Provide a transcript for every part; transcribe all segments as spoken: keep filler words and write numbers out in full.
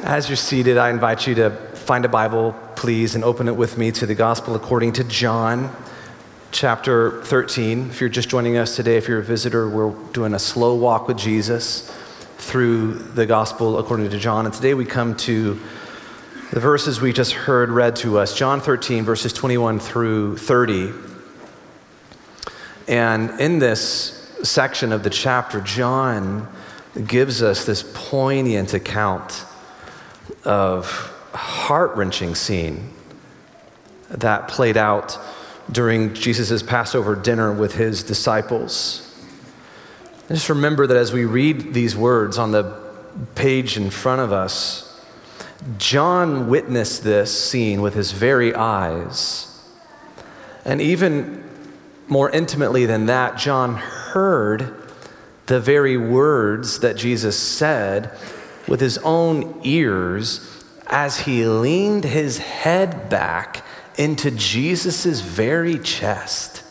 As you're seated, I invite you to find a Bible, please, and open it with me to the Gospel according to John, chapter thirteen. If you're just joining us today, if you're a visitor, we're doing a slow walk with Jesus through the Gospel according to John. And today we come to the verses we just heard read to us, John thirteen, verses twenty-one through thirty. And in this section of the chapter, John gives us this poignant account of heart-wrenching scene that played out during Jesus' Passover dinner with his disciples. And just remember that as we read these words on the page in front of us, John witnessed this scene with his very eyes. And even more intimately than that, John heard the very words that Jesus said with his own ears as he leaned his head back into Jesus' very chest.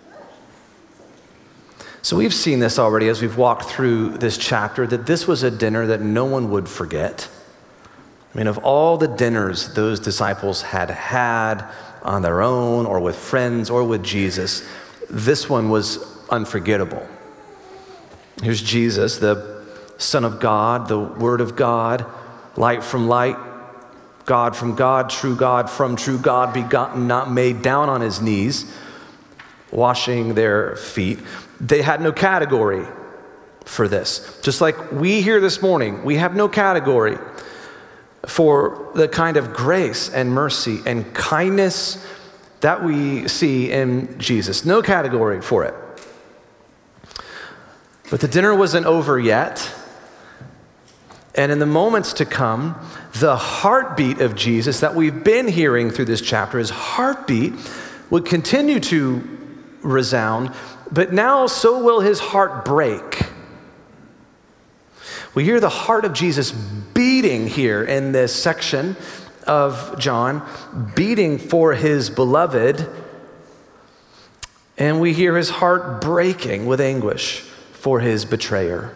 So we've seen this already as we've walked through this chapter, that this was a dinner that no one would forget. I mean, of all the dinners those disciples had had on their own or with friends or with Jesus, this one was unforgettable. Here's Jesus, the Son of God, the Word of God, light from light, God from God, true God from true God, begotten, not made, down on his knees, washing their feet. They had no category for this. Just like we here this morning, we have no category for the kind of grace and mercy and kindness that we see in Jesus. No category for it. But the dinner wasn't over yet. And in the moments to come, the heartbeat of Jesus that we've been hearing through this chapter, his heartbeat would continue to resound, but now so will his heart break. We hear the heart of Jesus beating here in this section of John, beating for his beloved, and we hear his heart breaking with anguish for his betrayer.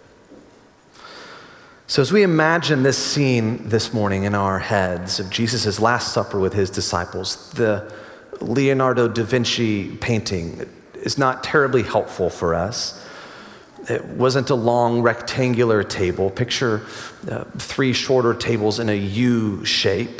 So as we imagine this scene this morning in our heads of Jesus' Last Supper with his disciples, the Leonardo da Vinci painting is not terribly helpful for us. It wasn't a long rectangular table. Picture uh, three shorter tables in a U shape.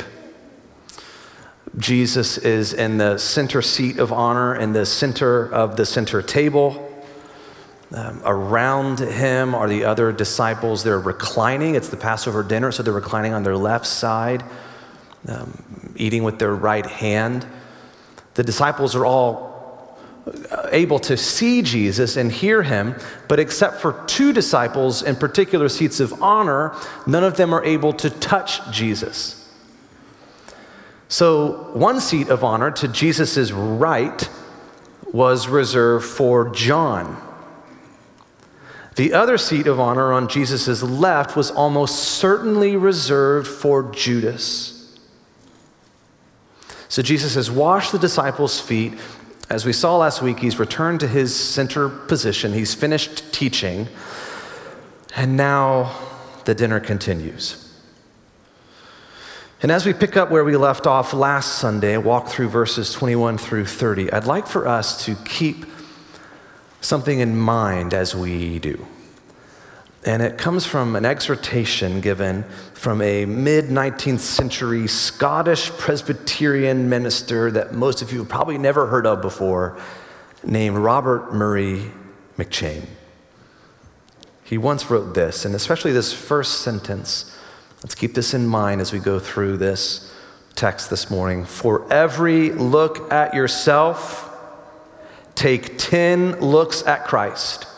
Jesus is in the center seat of honor, in the center of the center table. Um, around him are the other disciples. They're reclining. It's the Passover dinner, so they're reclining on their left side, um, eating with their right hand. The disciples are all able to see Jesus and hear him, but except for two disciples in particular seats of honor, none of them are able to touch Jesus. So one seat of honor to Jesus' right was reserved for John. The other seat of honor on Jesus' left was almost certainly reserved for Judas. So Jesus has washed the disciples' feet. As we saw last week, he's returned to his center position. He's finished teaching. And now the dinner continues. And as we pick up where we left off last Sunday, walk through verses twenty-one through thirty, I'd like for us to keep something in mind as we do. And it comes from an exhortation given from a mid-nineteenth century Scottish Presbyterian minister that most of you have probably never heard of before, named Robert Murray McCheyne. He once wrote this, and especially this first sentence. Let's keep this in mind as we go through this text this morning. For every look at yourself, take ten looks at Christ.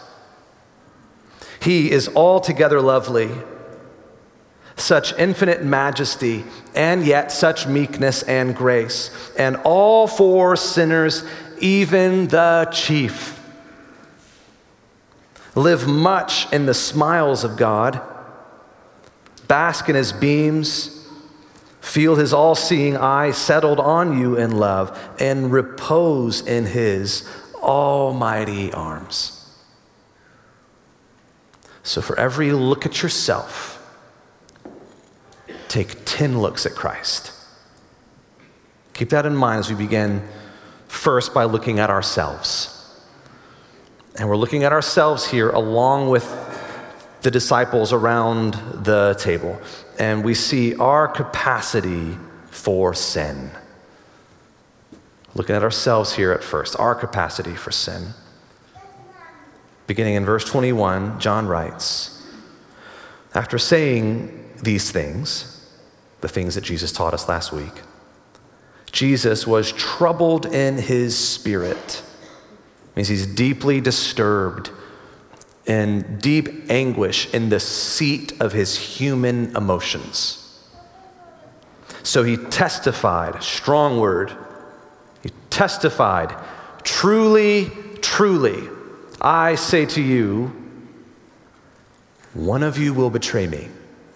He is altogether lovely, such infinite majesty, and yet such meekness and grace, and all for sinners, even the chief. Live much in the smiles of God, bask in his beams, feel his all-seeing eye settled on you in love, and repose in his almighty arms. So for every look at yourself, take ten looks at Christ. Keep that in mind as we begin first by looking at ourselves. And we're looking at ourselves here along with the disciples around the table. And we see our capacity for sin. Looking at ourselves here at first, our capacity for sin. Beginning in verse twenty-one, John writes, after saying these things, the things that Jesus taught us last week, Jesus was troubled in his spirit. It means he's deeply disturbed, in deep anguish in the seat of his human emotions. So he testified, strong word, he testified, truly, truly, I say to you, one of you will betray me.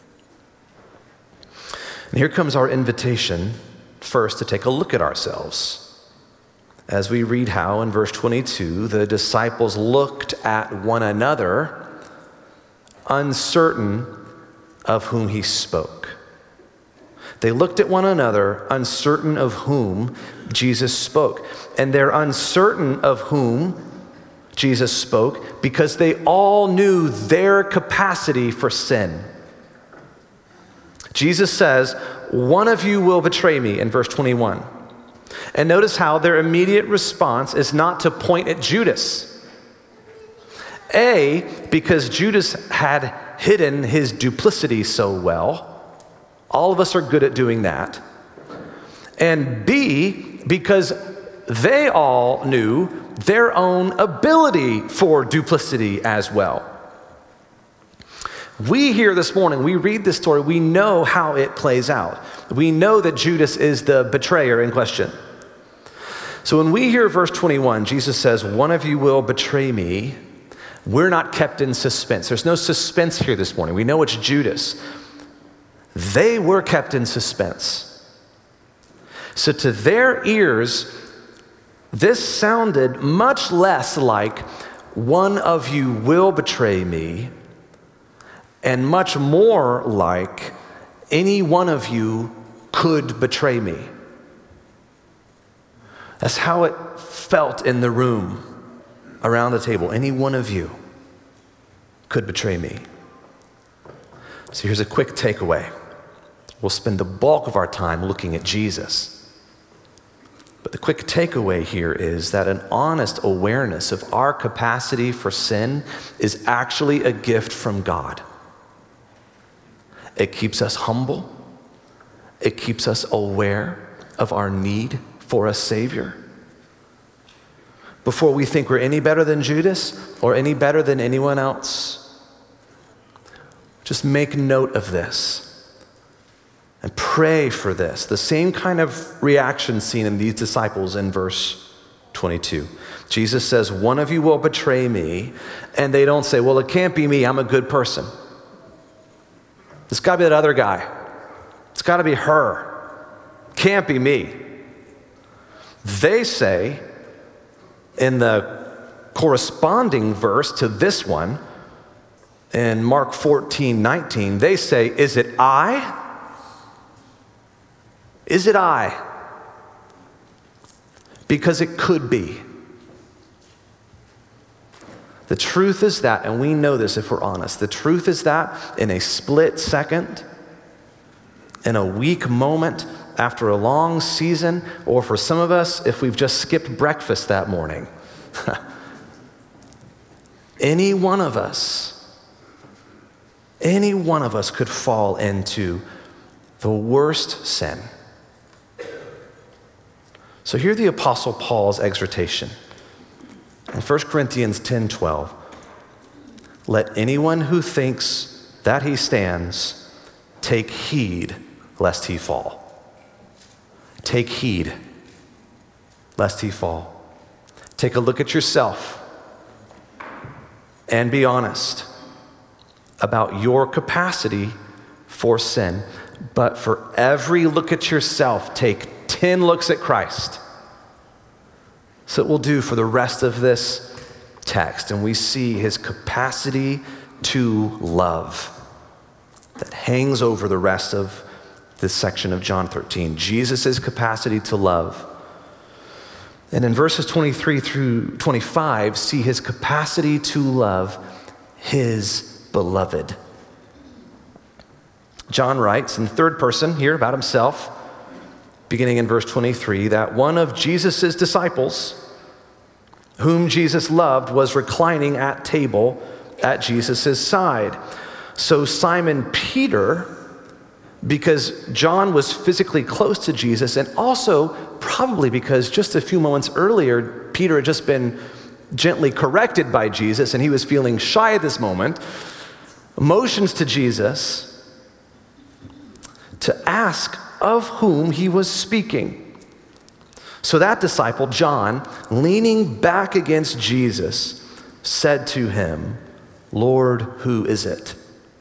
And here comes our invitation first to take a look at ourselves. As we read how in verse twenty-two, the disciples looked at one another, uncertain of whom he spoke. They looked at one another, uncertain of whom Jesus spoke. And they're uncertain of whom Jesus spoke because they all knew their capacity for sin. Jesus says, one of you will betray me in verse twenty-one. And notice how their immediate response is not to point at Judas. A, because Judas had hidden his duplicity so well. All of us are good at doing that. And B, because they all knew their own ability for duplicity as well. We here this morning, we read this story, we know how it plays out. We know that Judas is the betrayer in question. So when we hear verse twenty-one, Jesus says, one of you will betray me, we're not kept in suspense. There's no suspense here this morning. We know it's Judas. They were kept in suspense. So to their ears, this sounded much less like one of you will betray me, and much more like any one of you could betray me. That's how it felt in the room around the table. Any one of you could betray me. So here's a quick takeaway. We'll spend the bulk of our time looking at Jesus. But the quick takeaway here is that an honest awareness of our capacity for sin is actually a gift from God. It keeps us humble. It keeps us aware of our need for a Savior. Before we think we're any better than Judas or any better than anyone else, just make note of this and pray for this. The same kind of reaction seen in these disciples in verse twenty-two. Jesus says, one of you will betray me, and they don't say, well, it can't be me, I'm a good person. It's got to be that other guy. It's got to be her. Can't be me. They say, in the corresponding verse to this one, in Mark fourteen nineteen, they say, is it I? Is it I? Because it could be. The truth is that, and we know this if we're honest, the truth is that in a split second, in a weak moment, after a long season, or for some of us, if we've just skipped breakfast that morning, any one of us, any one of us could fall into the worst sin. So hear the Apostle Paul's exhortation. In First Corinthians ten twelve, let anyone who thinks that he stands take heed lest he fall. Take heed lest he fall. Take a look at yourself and be honest about your capacity for sin. But for every look at yourself, take ten looks at Christ. So it will do for the rest of this text. And we see his capacity to love that hangs over the rest of this section of John thirteen, Jesus' capacity to love. And in verses twenty-three through twenty-five, see his capacity to love his beloved. John writes in the third person here about himself, beginning in verse twenty-three, that one of Jesus' disciples, whom Jesus loved, was reclining at table at Jesus' side. So Simon Peter, because John was physically close to Jesus, and also probably because just a few moments earlier, Peter had just been gently corrected by Jesus, and he was feeling shy at this moment, motions to Jesus to ask of whom he was speaking. So that disciple, John, leaning back against Jesus, said to him, "Lord, who is it?"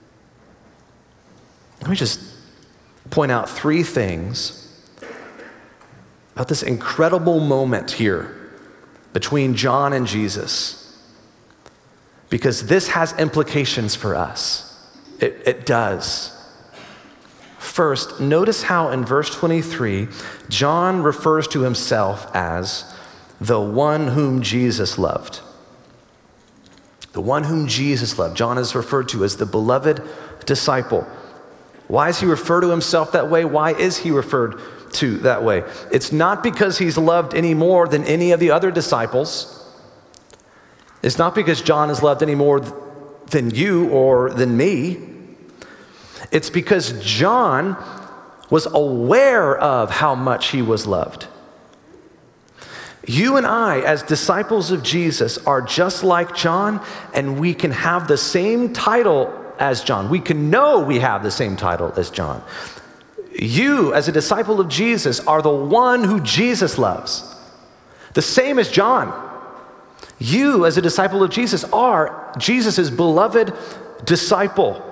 Let me just point out three things about this incredible moment here between John and Jesus, because this has implications for us. It, it does. First, notice how in verse twenty-three, John refers to himself as the one whom Jesus loved. The one whom Jesus loved. John is referred to as the beloved disciple. Why does he refer to himself that way? Why is he referred to that way? It's not because he's loved any more than any of the other disciples. It's not because John is loved any more than you or than me. It's because John was aware of how much he was loved. You and I, as disciples of Jesus, are just like John, and we can have the same title as John. We can know we have the same title as John. You, as a disciple of Jesus, are the one who Jesus loves. The same as John. You, as a disciple of Jesus, are Jesus' beloved disciple.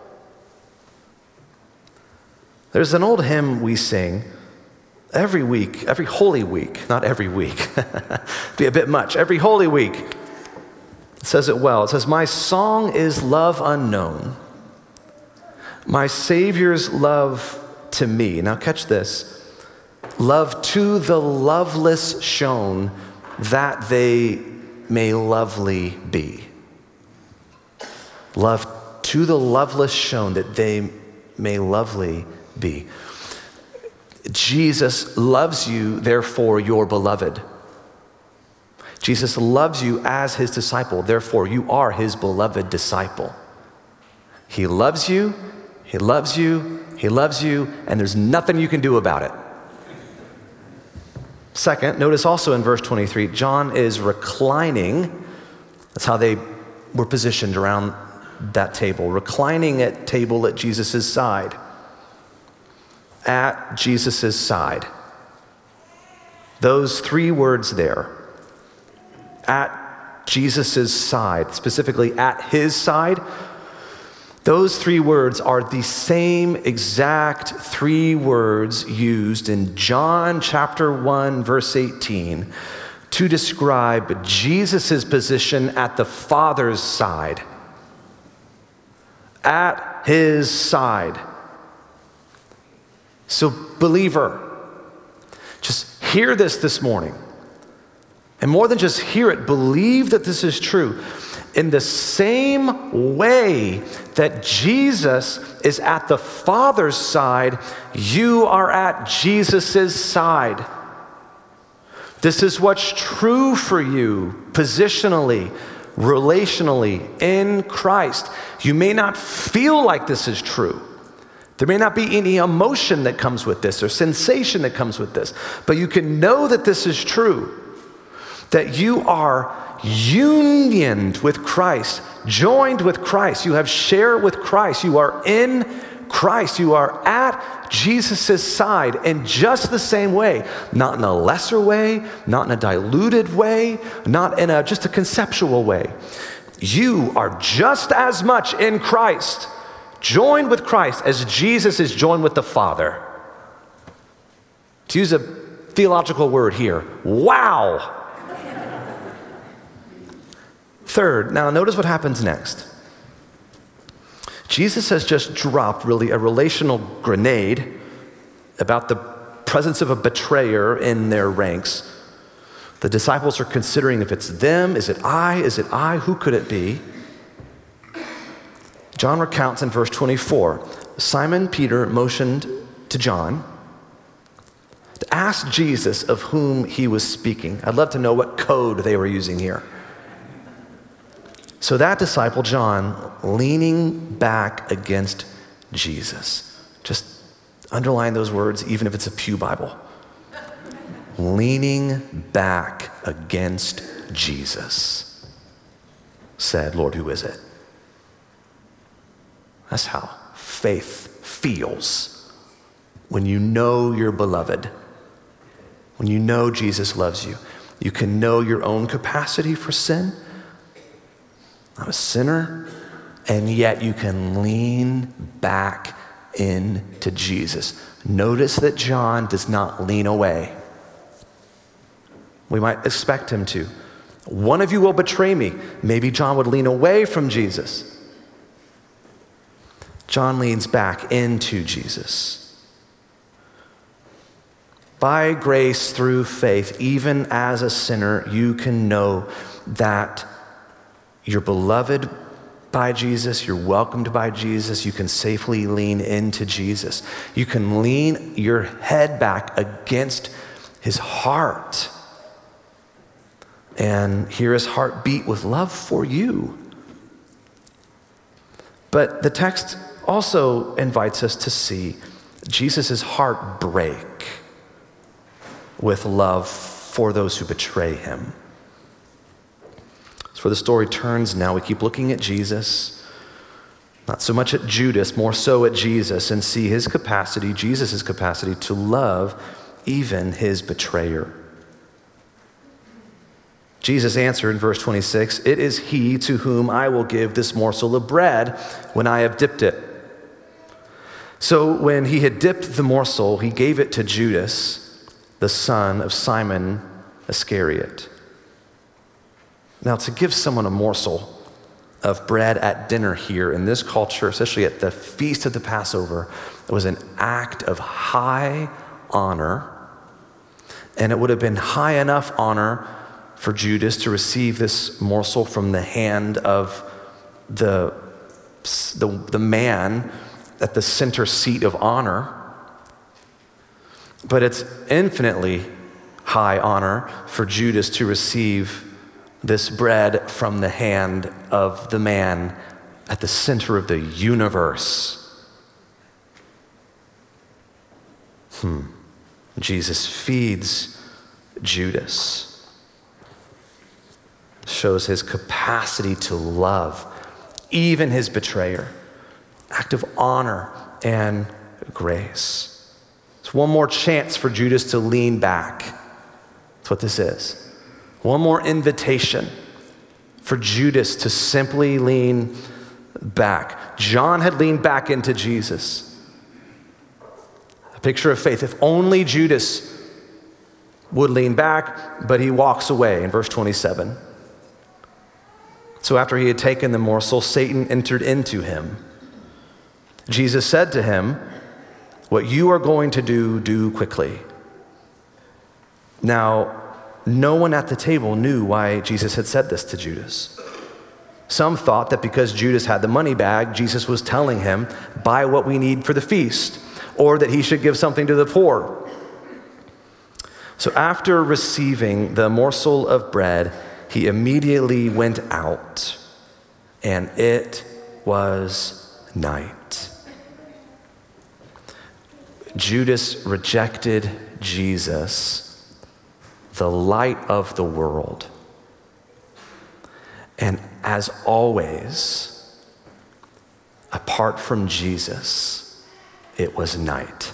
There's an old hymn we sing every week, every Holy Week, not every week, be a bit much, every Holy Week. It says it well. It says, "My song is love unknown, my Savior's love to me." Now catch this. "Love to the loveless shown, that they may lovely be." Love to the loveless shown, that they may lovely be. Jesus loves you, therefore you're beloved. Jesus loves you as his disciple, therefore you are his beloved disciple. He loves you, he loves you, he loves you, and there's nothing you can do about it. Second, notice also in verse twenty-three, John is reclining. That's how they were positioned around that table, reclining at table at Jesus' side. At Jesus' side. Those three words there, at Jesus' side, specifically at his side, those three words are the same exact three words used in John chapter one, verse eighteen, to describe Jesus' position at the Father's side. At his side. So, believer, just hear this this morning. And more than just hear it, believe that this is true. In the same way that Jesus is at the Father's side, you are at Jesus' side. This is what's true for you positionally, relationally, in Christ. You may not feel like this is true. There may not be any emotion that comes with this or sensation that comes with this, but you can know that this is true, that you are unioned with Christ, joined with Christ. You have share with Christ. You are in Christ. You are at Jesus' side in just the same way, not in a lesser way, not in a diluted way, not in a just a conceptual way. You are just as much in Christ, joined with Christ, as Jesus is joined with the Father. To use a theological word here, wow. Third, now notice what happens next. Jesus has just dropped really a relational grenade about the presence of a betrayer in their ranks. The disciples are considering if it's them, is it I, is it I, who could it be? John recounts in verse twenty-four, Simon Peter motioned to John to ask Jesus of whom he was speaking. I'd love to know what code they were using here. So that disciple, John, leaning back against Jesus. Just underline those words, even if it's a pew Bible. Leaning back against Jesus, said, Lord, who is it? That's how faith feels when you know you're beloved, when you know Jesus loves you. You can know your own capacity for sin. I'm a sinner, and yet you can lean back into Jesus. Notice that John does not lean away. We might expect him to. One of you will betray me. Maybe John would lean away from Jesus. John leans back into Jesus. By grace through faith, even as a sinner, you can know that you're beloved by Jesus, you're welcomed by Jesus, you can safely lean into Jesus. You can lean your head back against his heart and hear his heart beat with love for you. But the text also invites us to see Jesus' heart break with love for those who betray him. That's where the story turns now. We keep looking at Jesus, not so much at Judas, more so at Jesus, and see his capacity, Jesus' capacity to love even his betrayer. Jesus answered in verse twenty-six, "It is he to whom I will give this morsel of bread when I have dipped it." So when he had dipped the morsel, he gave it to Judas, the son of Simon Iscariot. Now, to give someone a morsel of bread at dinner here in this culture, especially at the feast of the Passover, it was an act of high honor, and it would have been high enough honor for Judas to receive this morsel from the hand of the, the, the man at the center seat of honor. But it's infinitely high honor for Judas to receive this bread from the hand of the man at the center of the universe. Hmm. Jesus feeds Judas. Shows his capacity to love, even his betrayer. Act of honor and grace. It's one more chance for Judas to lean back. That's what this is. One more invitation for Judas to simply lean back. John had leaned back into Jesus. A picture of faith. If only Judas would lean back, but he walks away in verse twenty-seven. So after he had taken the morsel, Satan entered into him. Jesus said to him, "What you are going to do, do quickly." Now, no one at the table knew why Jesus had said this to Judas. Some thought that because Judas had the money bag, Jesus was telling him, buy what we need for the feast, or that he should give something to the poor. So after receiving the morsel of bread, he immediately went out, and it was night. Judas rejected Jesus, the light of the world. And as always, apart from Jesus, it was night.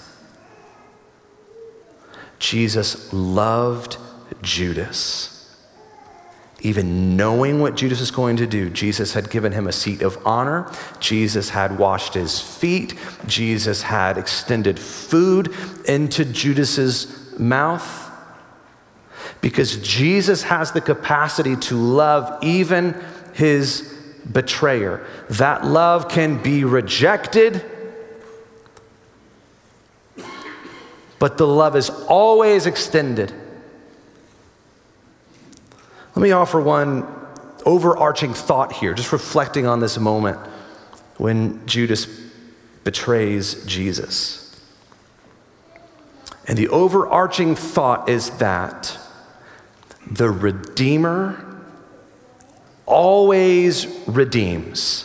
Jesus loved Judas. Even knowing what Judas was going to do, Jesus had given him a seat of honor. Jesus had washed his feet. Jesus had extended food into Judas's mouth. Because Jesus has the capacity to love even his betrayer. That love can be rejected, but the love is always extended. Let me offer one overarching thought here, just reflecting on this moment when Judas betrays Jesus. And the overarching thought is that the Redeemer always redeems.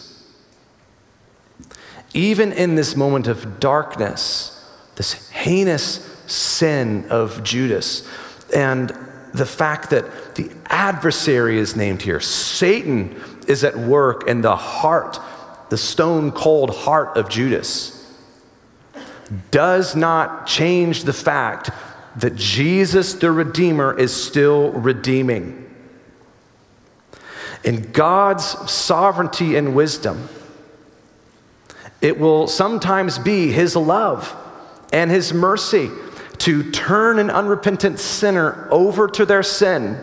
Even in this moment of darkness, this heinous sin of Judas, and the fact that the adversary is named here, Satan is at work in the heart, the stone cold heart of Judas, does not change the fact that Jesus the Redeemer is still redeeming. In God's sovereignty and wisdom, it will sometimes be his love and his mercy to turn an unrepentant sinner over to their sin.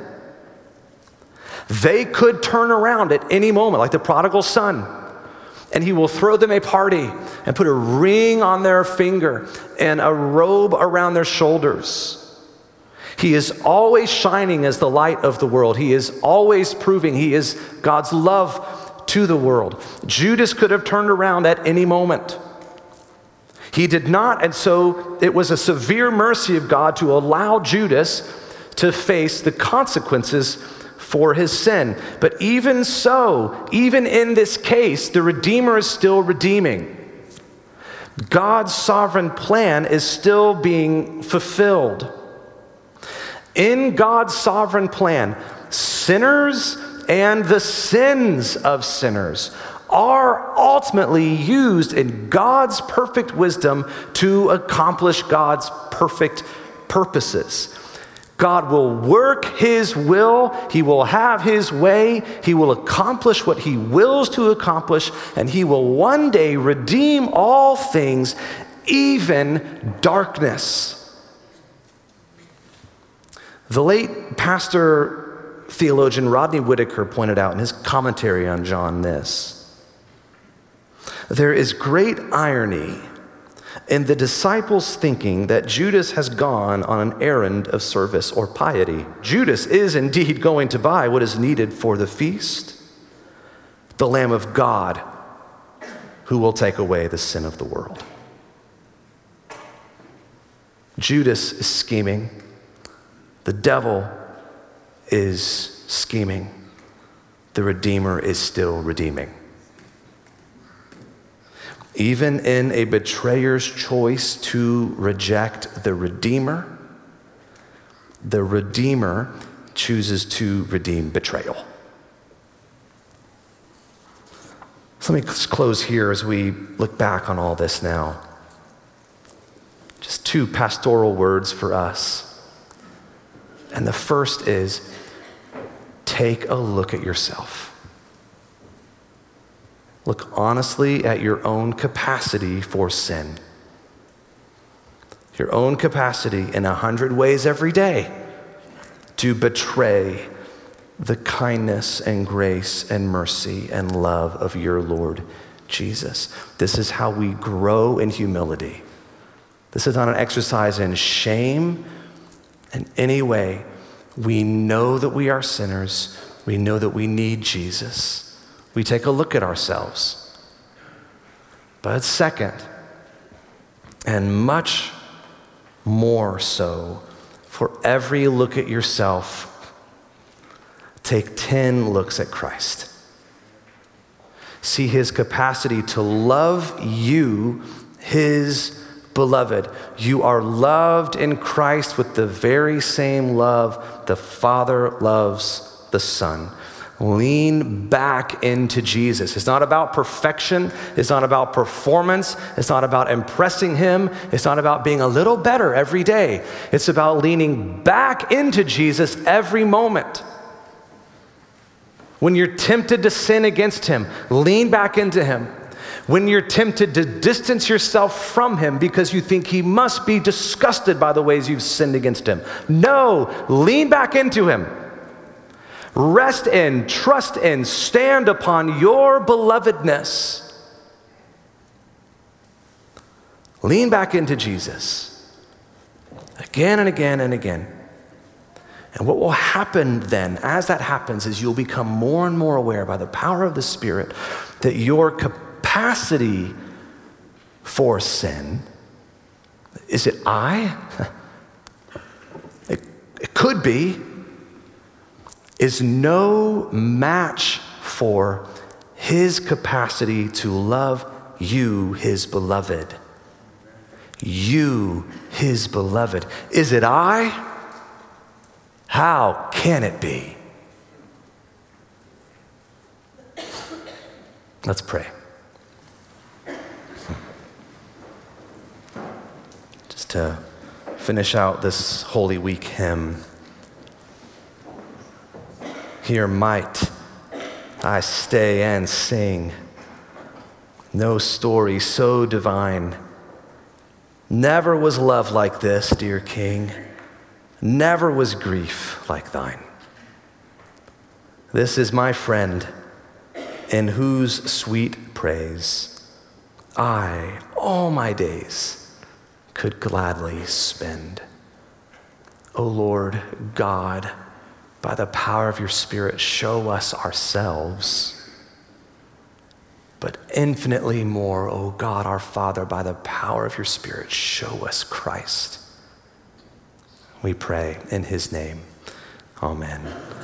They could turn around at any moment, like the prodigal son, and he will throw them a party and put a ring on their finger and a robe around their shoulders. He is always shining as the light of the world. He is always proving he is God's love to the world. Judas could have turned around at any moment. He did not, and so it was a severe mercy of God to allow Judas to face the consequences for his sin. But even so, even in this case, the Redeemer is still redeeming. God's sovereign plan is still being fulfilled. In God's sovereign plan, sinners and the sins of sinners are ultimately used in God's perfect wisdom to accomplish God's perfect purposes. God will work his will, he will have his way, he will accomplish what he wills to accomplish, and he will one day redeem all things, even darkness. The late pastor theologian Rodney Whitaker pointed out in his commentary on John this: there is great irony in the disciples thinking that Judas has gone on an errand of service or piety. Judas is indeed going to buy what is needed for the feast, the Lamb of God who will take away the sin of the world. Judas is scheming. The devil is scheming. The Redeemer is still redeeming. Even in a betrayer's choice to reject the Redeemer, the Redeemer chooses to redeem betrayal. So let me close here as we look back on all this now. Just two pastoral words for us. And the first is, take a look at yourself. Look honestly at your own capacity for sin. Your own capacity in a hundred ways every day to betray the kindness and grace and mercy and love of your Lord Jesus. This is how we grow in humility. This is not an exercise in shame in any way. We know that we are sinners. We know that we need Jesus. We take a look at ourselves. But second, and much more so, for every look at yourself, take ten looks at Christ. See his capacity to love you, his beloved. You are loved in Christ with the very same love the Father loves the Son. Lean back into Jesus. It's not about perfection. It's not about performance. It's not about impressing him. It's not about being a little better every day. It's about leaning back into Jesus every moment. When you're tempted to sin against him, lean back into him. When you're tempted to distance yourself from him because you think he must be disgusted by the ways you've sinned against him, no, lean back into him. Rest in, trust in, stand upon your belovedness. Lean back into Jesus. again and again and again. And what will happen then, as that happens, is you'll become more and more aware by the power of the Spirit that your capacity for sin, is it I? It, it could be, is no match for his capacity to love you, his beloved. You, his beloved. Is it I? How can it be? Let's pray. Just to finish out this Holy Week hymn. Here might I stay and sing. No story so divine. Never was love like this, dear King. Never was grief like thine. This is my friend, in whose sweet praise I all my days could gladly spend. O Lord God, by the power of your Spirit, show us ourselves, but infinitely more, O God, our Father, by the power of your Spirit, show us Christ. We pray in his name. Amen.